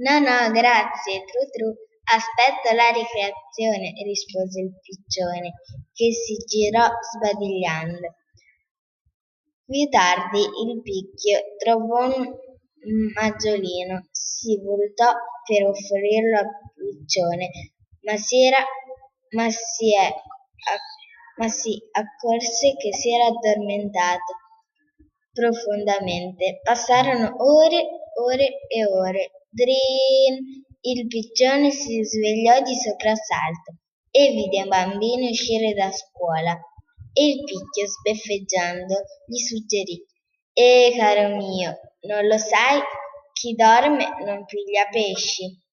No, no, grazie, tru tru. Aspetto la ricreazione, rispose il piccione, che si girò sbadigliando. Più tardi il picchio trovò un maggiolino, si voltò per offrirlo al piccione, ma si accorse che si era addormentato profondamente. Passarono ore, ore e ore. Drin! Il piccione si svegliò di soprassalto e vide un bambino uscire da scuola. E il picchio, sbeffeggiando, gli suggerì: caro mio, non lo sai? Chi dorme non piglia pesci.